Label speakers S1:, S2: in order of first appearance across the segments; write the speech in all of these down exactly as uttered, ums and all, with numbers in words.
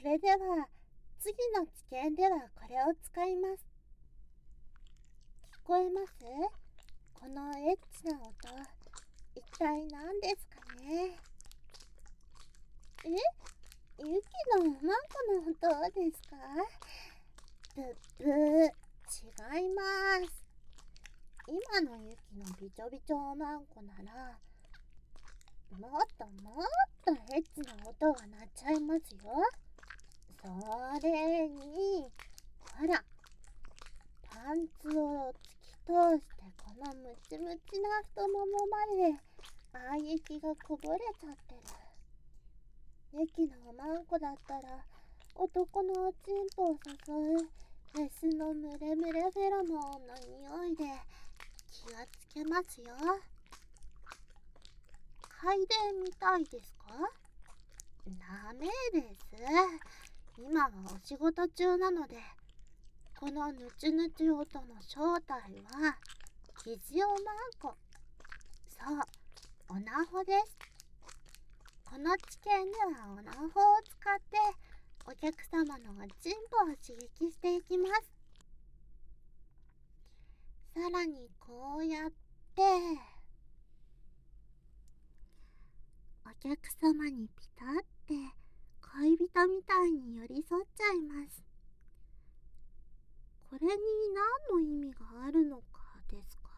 S1: れでは次の知見ではこれを使います。聞こえます？このエッチな音、一体何ですかね？え？ユキのマンコの音ですか？ぶっぶー、違います。今のユキのびちょびちょおまんこなら、もっともっとエッチな音が鳴っちゃいますよ。それに、ほら、パンツを突き通してこのムチムチな太ももまで愛液がこぼれちゃってる。ユキのおまんこだったら男のおちんぽを誘うメスのムレムレフェロモンの匂いで気がつけますよ。嗅いでみたいですか？ダメです。今はお仕事中なので、このヌチュヌチ音の正体はキジオマンコ。そう、オナホです。この知見ではオナホを使ってお客様のおちんぽを刺激していきます。さらにこうやってお客様にピタって恋人みたいに寄り添っちゃいます。これに何の意味があるのかですか？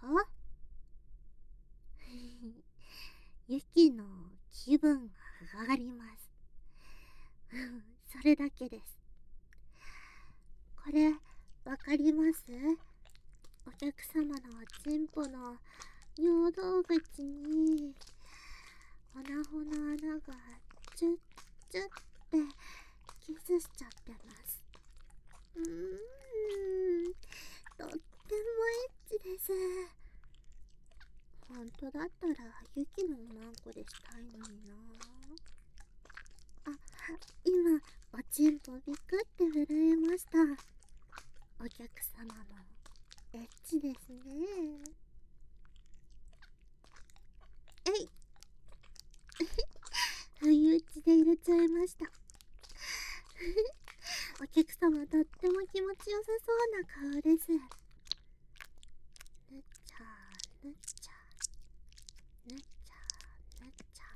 S1: ユキの気分が上がります。それだけです。これわかります？お客様のおちんぽの尿道口にオナホの穴がチュッチュッってキスしちゃってます。うーん、とってもエッチです。本当だったらユキのマンコでしたいのにな。あ、今おちんぽビクって震えました。お客様もエッチですね。えい不意打ちで入れちゃいました。お客様とっても気持ちよさそうな顔です。ぬっちゃぬっちゃぬっちゃぬっちゃ。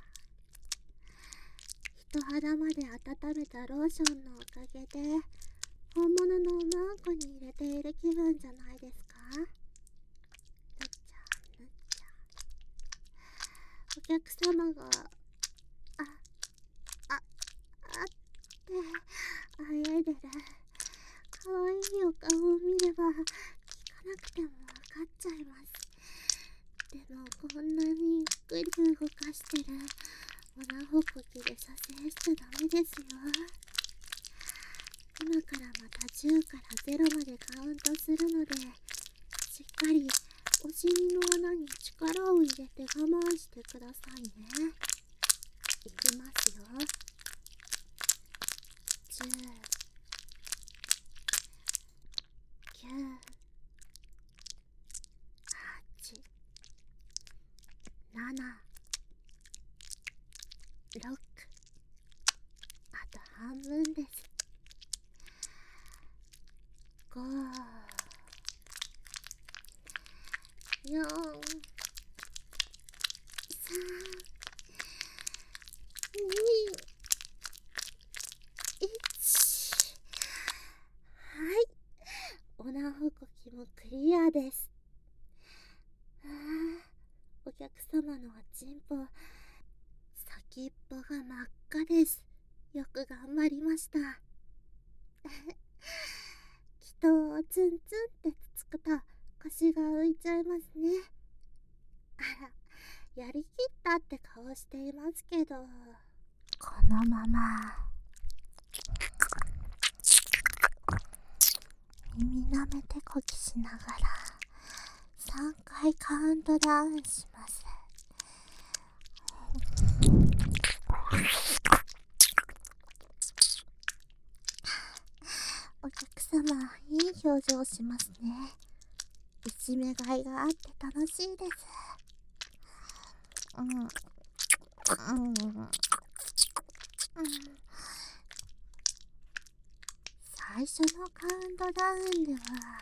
S1: 人肌まで温めたローションのおかげで本物のおまんこに入れている気分じゃないですか？ぬっちゃぬっちゃ。お客様があああってあやいでるかわいいお顔を見れば聞かなくてもわかっちゃいます。でもこんなにゆっくり動かしてるオナホコキで撮影しちゃダメですよ。今からまたじゅうからゼロまでカウントするので、しっかりお尻の穴に力を入れて我慢してくださいね。いきますよ。じゅう、きゅう、はち、なな、ろく、あと半分です。ご、よん、さん、に、いち。はい。オナホコキもクリアです。あー、お客様のおちんぽ、先っぽが真っ赤です。よく頑張りました。人をツンツンってつつくと腰が浮いちゃいますね。あら、やりきったって顔していますけど、このまま耳舐めてこきしながらさんかいカウントダウンします。お客様、いい表情しますね。いじめがいがあって楽しいです。うん、うん、うん、 最初のカウントダウンでは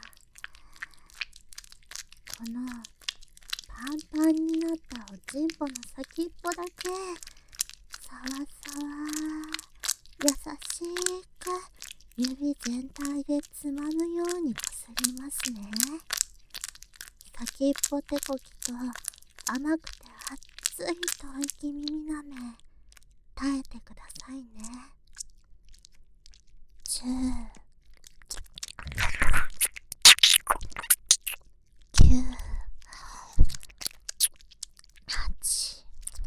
S1: このパンパンになったおちんぽの先っぽだけさわさわ優しく指全体でつまむようにこすりますね。先っぽ手こきと甘くて熱い吐息耳なめ耐えてくださいね。じゅう、きゅう、はち、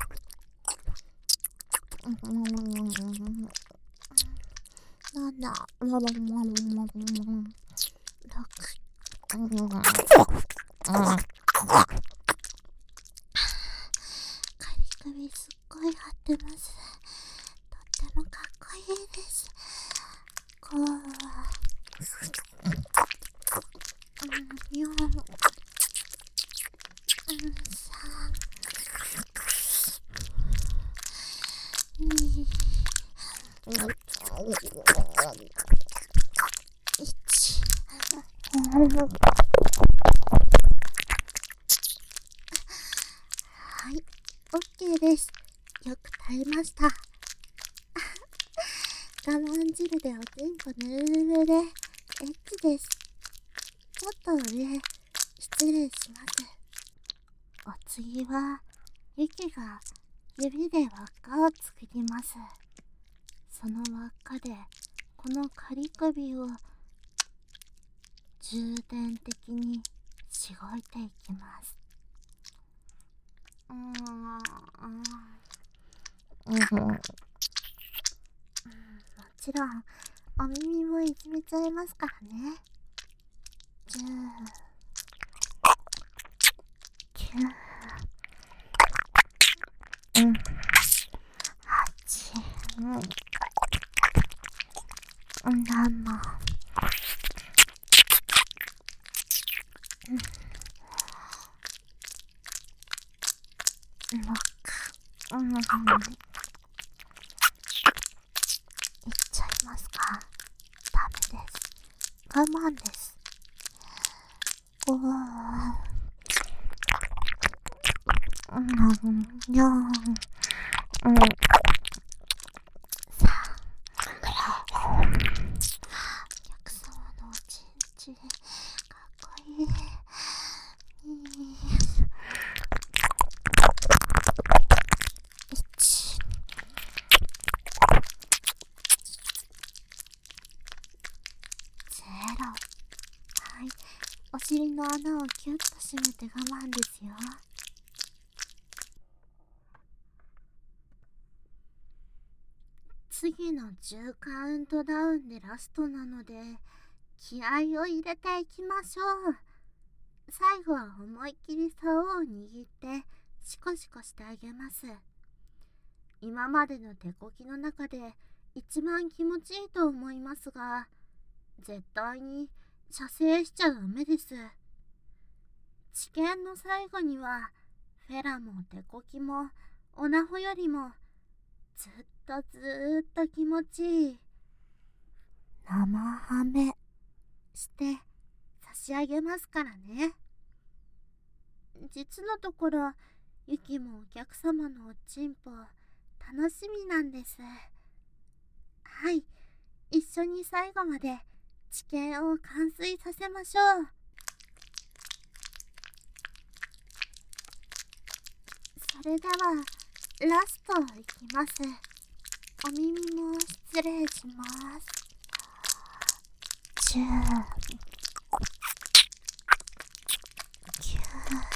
S1: なな、ろく、カリ首すっごい張ってます。とってもかっこいいです。こう、よん、さん、に、いち。はい、OK です。よく耐えました。我慢汁でおちんこぬるぬるでエッチです。ちょっと上、失礼します。お次は、ゆきが指で輪っかを作ります。その輪っかで、この仮首を重点的にしごいていきます。うーん、うん、もちろんお耳もいじめちゃいますからね。じゅう、きゅう、うん、はち、うん、なな、うん、ろく、うん、いっちゃいますか。ダメです。我慢です。ご、うん、よん、うん、さん、お客様のおちんちかっこいい。に、いち、ゼロ。はい、お尻の穴をキュッと閉めて我慢ですよ。次のじゅうカウントダウンでラストなので気合を入れていきましょう。最後は思いっきり竿を握ってシコシコしてあげます。今までの手こきの中で一番気持ちいいと思いますが、絶対に射精しちゃダメです。治験の最後にはフェラも手こきもオナホよりもずっとずーっと気持ちいい生ハメして差し上げますからね。実のところゆきもお客様のおちんぽ楽しみなんです。はい、一緒に最後まで治験を完遂させましょう。それではラストいきます。お耳も失礼します。じゅう、きゅう、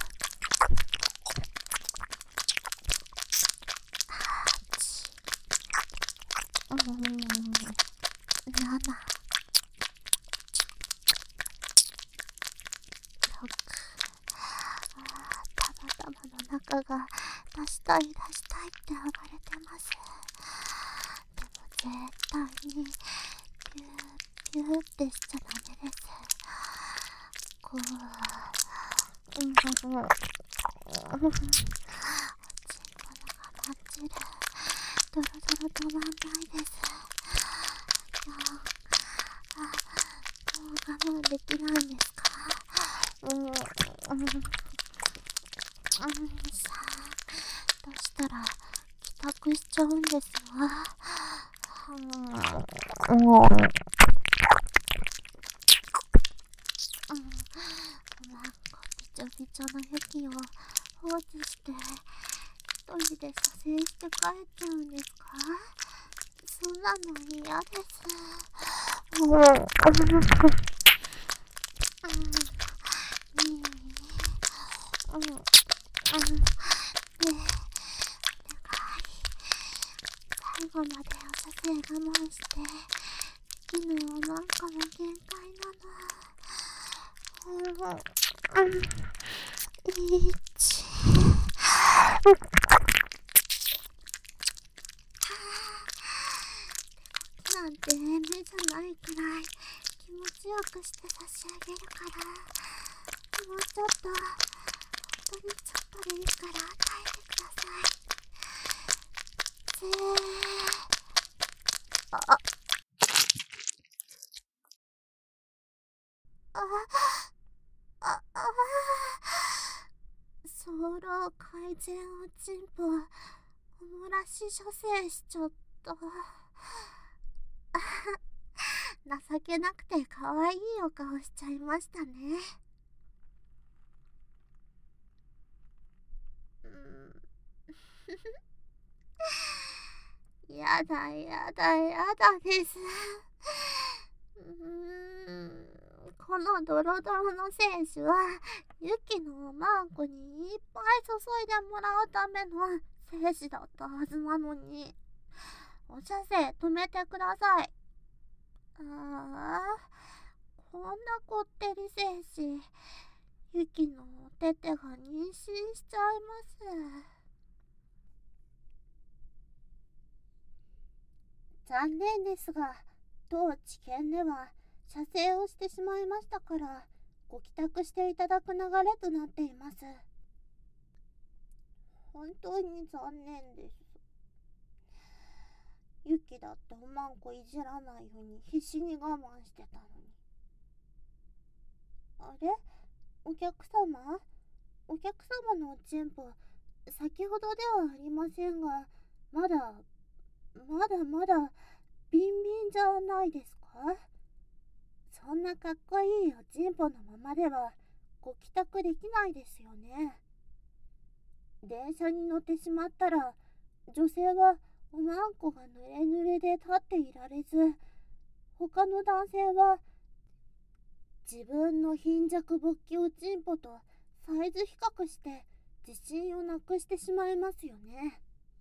S1: はち、うん、なな、ろく、たまたまの中が出したい出したいって暴れてます。でも絶対にピューピューってしちゃダメです。こう、うん、うん、おちんこの我慢汁ドロドロ止まんないです。よん、 もう我慢できないんですか？うん、うん、うん、さあ、どうしたら帰宅しちゃうんですわ。うん、うん、うん、なんかびちょびちょの雪を放置して一人で蘇生して帰っちゃうんですか？そんなの嫌です。うん、うん、うん、ねえ、うん、うん、ねえ、お願い。最後までお射精我慢して、昨日なんかも限界なの。うん、うん、いち、なんて目じゃないくらい気持ちよくして差し上げるから、もうちょっと、本当にちょっとでいいから耐えてください。ぜーあ、あ、あ、あ、あ、早漏改善おちんぽ、おもらし処世しちゃった。情けなくて可愛いお顔しちゃいましたね。うん。やだやだやだです。うーん。このドロドロの精子はユキのおまんこにいっぱい注いでもらうための精子だったはずなのに、お射精止めてください。ああ、こんなこってり精子、ユキのおててが妊娠しちゃいます。残念ですが、当治験では射精をしてしまいましたから、ご帰宅していただく流れとなっています。本当に残念です。ユキだっておまんこいじらないように必死に我慢してたのに。あれ、お客様お客様のおちんぽ、先ほどではありませんが、まだ、まだまだ、ビンビンじゃないですか？そんなかっこいいおちんぽのままでは、ご帰宅できないですよね。電車に乗ってしまったら、女性はおまんこが濡れ濡れで立っていられず、他の男性は自分の貧弱勃起おちんぽとサイズ比較して自信をなくしてしまいますよね。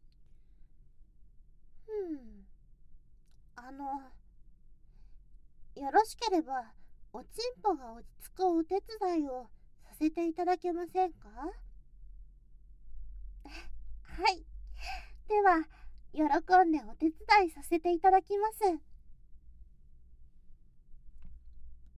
S1: うん。あの、よろしければおちんぽが落ち着くお手伝いをさせていただけませんか？はい。では、喜んでお手伝いさせていただきます。